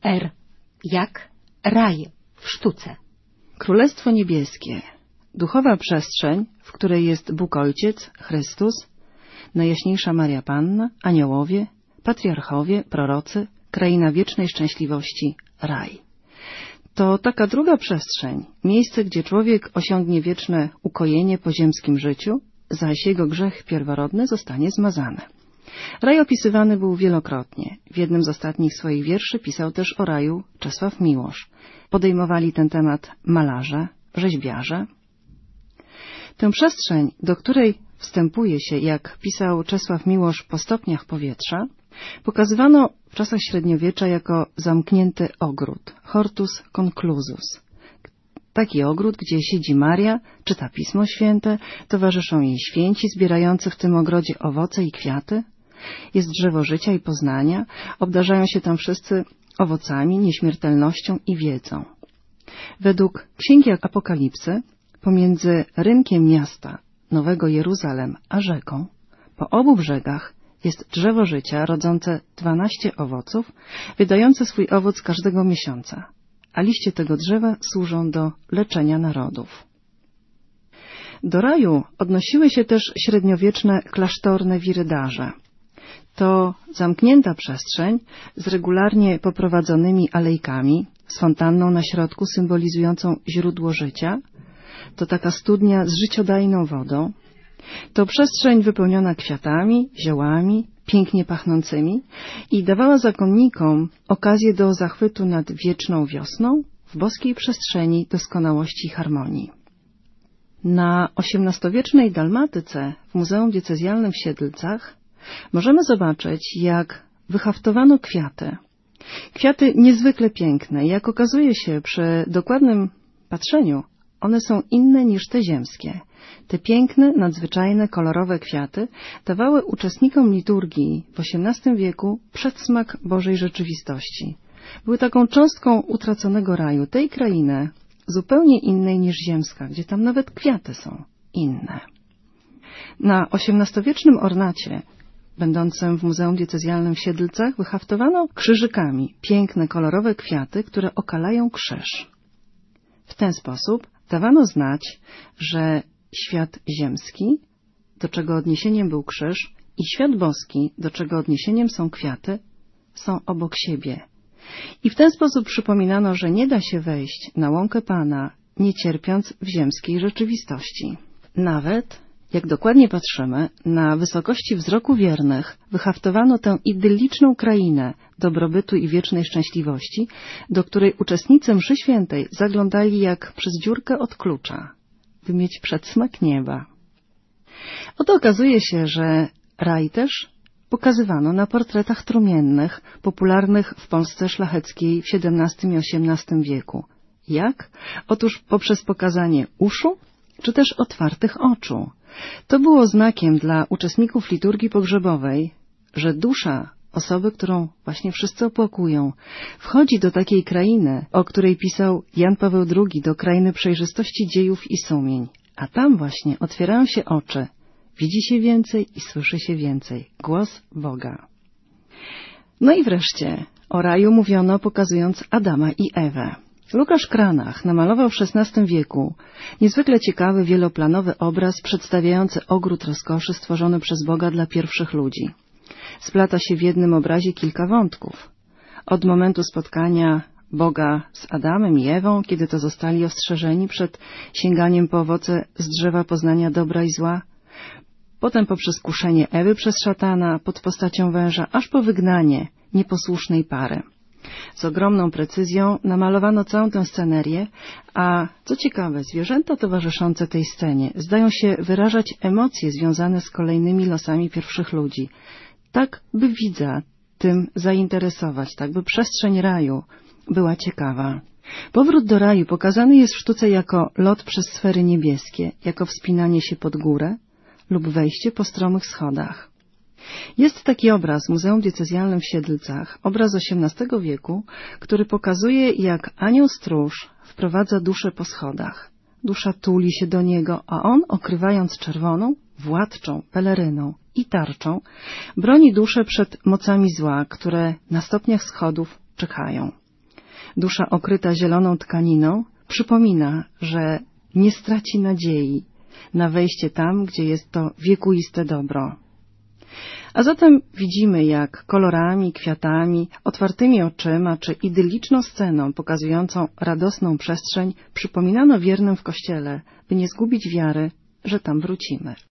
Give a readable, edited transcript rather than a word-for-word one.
R jak raj w sztuce. Królestwo Niebieskie. Duchowa przestrzeń, w której jest Bóg Ojciec, Chrystus, Najjaśniejsza Maria Panna, aniołowie, patriarchowie, prorocy, kraina wiecznej szczęśliwości, raj. To taka druga przestrzeń, miejsce, gdzie człowiek osiągnie wieczne ukojenie po ziemskim życiu, zaś jego grzech pierworodny zostanie zmazany. Raj opisywany był wielokrotnie. W jednym z ostatnich swoich wierszy pisał też o raju Czesław Miłosz. Podejmowali ten temat malarze, rzeźbiarze. Tę przestrzeń, do której wstępuje się, jak pisał Czesław Miłosz, po stopniach powietrza, pokazywano w czasach średniowiecza jako zamknięty ogród, hortus conclusus. Taki ogród, gdzie siedzi Maria, czyta Pismo Święte, towarzyszą jej święci zbierający w tym ogrodzie owoce i kwiaty. Jest drzewo życia i poznania, obdarzają się tam wszyscy owocami, nieśmiertelnością i wiedzą. Według Księgi Apokalipsy, pomiędzy rynkiem miasta Nowego Jeruzalem a rzeką, po obu brzegach jest drzewo życia rodzące 12 owoców, wydające swój owoc każdego miesiąca, a liście tego drzewa służą do leczenia narodów. Do raju odnosiły się też średniowieczne klasztorne wirydarze. To zamknięta przestrzeń z regularnie poprowadzonymi alejkami, z fontanną na środku symbolizującą źródło życia. To taka studnia z życiodajną wodą. To przestrzeń wypełniona kwiatami, ziołami, pięknie pachnącymi i dawała zakonnikom okazję do zachwytu nad wieczną wiosną w boskiej przestrzeni doskonałości i harmonii. Na XVIII-wiecznej Dalmatyce w Muzeum Diecezjalnym w Siedlcach możemy zobaczyć, jak wyhaftowano kwiaty. Kwiaty niezwykle piękne. Jak okazuje się przy dokładnym patrzeniu, one są inne niż te ziemskie. Te piękne, nadzwyczajne, kolorowe kwiaty dawały uczestnikom liturgii w XVIII wieku przedsmak Bożej rzeczywistości. Były taką cząstką utraconego raju, tej krainy zupełnie innej niż ziemska, gdzie tam nawet kwiaty są inne. Na XVIII-wiecznym ornacie, będącym w Muzeum Diecezjalnym w Siedlcach, wyhaftowano krzyżykami piękne, kolorowe kwiaty, które okalają krzyż. W ten sposób dawano znać, że świat ziemski, do czego odniesieniem był krzyż, i świat boski, do czego odniesieniem są kwiaty, są obok siebie. I w ten sposób przypominano, że nie da się wejść na łąkę Pana, nie cierpiąc w ziemskiej rzeczywistości. Nawet, jak dokładnie patrzymy, na wysokości wzroku wiernych wyhaftowano tę idylliczną krainę dobrobytu i wiecznej szczęśliwości, do której uczestnicy mszy świętej zaglądali jak przez dziurkę od klucza, by mieć przedsmak nieba. Oto okazuje się, że raj też pokazywano na portretach trumiennych, popularnych w Polsce szlacheckiej w XVII i XVIII wieku. Jak? Otóż poprzez pokazanie uszu, czy też otwartych oczu. To było znakiem dla uczestników liturgii pogrzebowej, że dusza osoby, którą właśnie wszyscy opłakują, wchodzi do takiej krainy, o której pisał Jan Paweł II, do krainy przejrzystości dziejów i sumień. A tam właśnie otwierają się oczy, widzi się więcej i słyszy się więcej. Głos Boga. No i wreszcie o raju mówiono, pokazując Adama i Ewę. Lukasz Cranach namalował w XVI wieku niezwykle ciekawy, wieloplanowy obraz przedstawiający ogród rozkoszy stworzony przez Boga dla pierwszych ludzi. Splata się w jednym obrazie kilka wątków. Od momentu spotkania Boga z Adamem i Ewą, kiedy to zostali ostrzeżeni przed sięganiem po owoce z drzewa poznania dobra i zła, potem poprzez kuszenie Ewy przez szatana pod postacią węża, aż po wygnanie nieposłusznej pary. Z ogromną precyzją namalowano całą tę scenerię, a co ciekawe, zwierzęta towarzyszące tej scenie zdają się wyrażać emocje związane z kolejnymi losami pierwszych ludzi, tak by widza tym zainteresować, tak by przestrzeń raju była ciekawa. Powrót do raju pokazany jest w sztuce jako lot przez sfery niebieskie, jako wspinanie się pod górę lub wejście po stromych schodach. Jest taki obraz w Muzeum Diecezjalnym w Siedlcach, obraz XVIII wieku, który pokazuje, jak anioł stróż wprowadza duszę po schodach. Dusza tuli się do niego, a on, okrywając czerwoną, władczą peleryną i tarczą, broni duszę przed mocami zła, które na stopniach schodów czyhają. Dusza okryta zieloną tkaniną przypomina, że nie straci nadziei na wejście tam, gdzie jest to wiekuiste dobro. A zatem widzimy, jak kolorami, kwiatami, otwartymi oczyma czy idyliczną sceną pokazującą radosną przestrzeń przypominano wiernym w kościele, by nie zgubić wiary, że tam wrócimy.